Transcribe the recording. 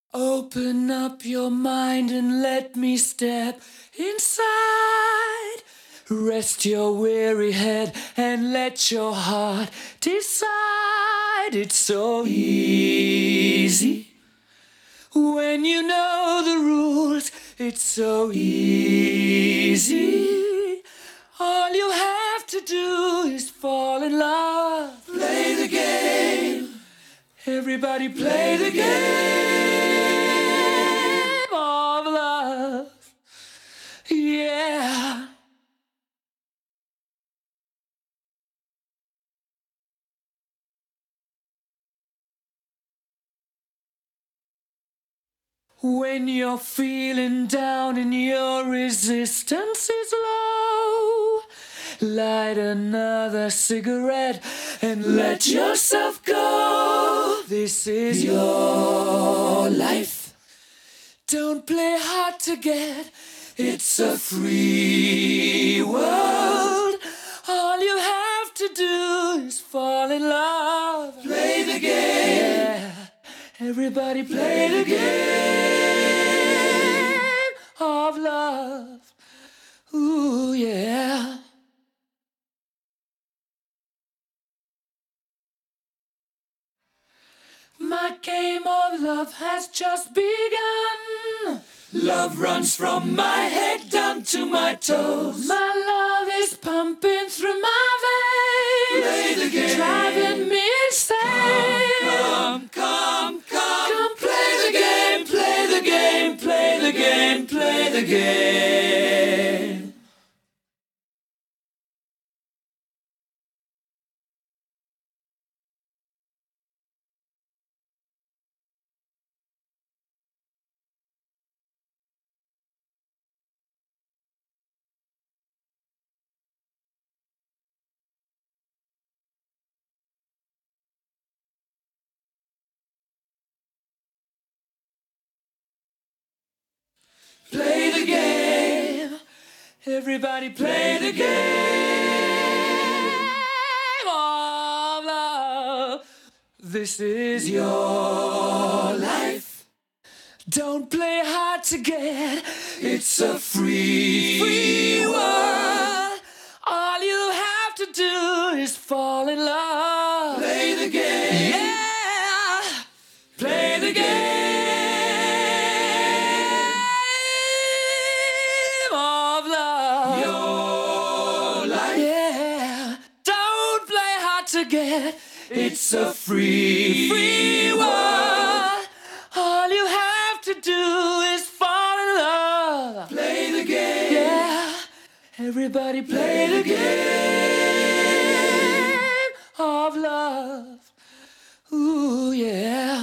Open up your mind and let me step inside. Rest your weary head and let your heart decide. It's so easy when you know the rules. It's so easy. All you have to do is fall in love. Play the game. Everybody play the game of love. Yeah. When you're feeling down and your resistance is low, light another cigarette and let yourself go. This is your life. Don't play hard to get. It's a free world. All you have to do is fall in love. Play the game. Yeah. Everybody play the game of love. Ooh, yeah. My game of love has just begun. Love runs from my head down to my toes. My love is pumping through my veins. Play the game. Driving me insane. Come, play the game, play the game, play the game, play the game. Play the game. Everybody play the game of love. This is your life. Don't play hard to get. It's a free world. All you have to do is fall in love. Play the game. Yeah. Play the game. Get. It's a free world. All you have to do is fall in love. Play the game. Yeah. Everybody play the game of love. Ooh, yeah.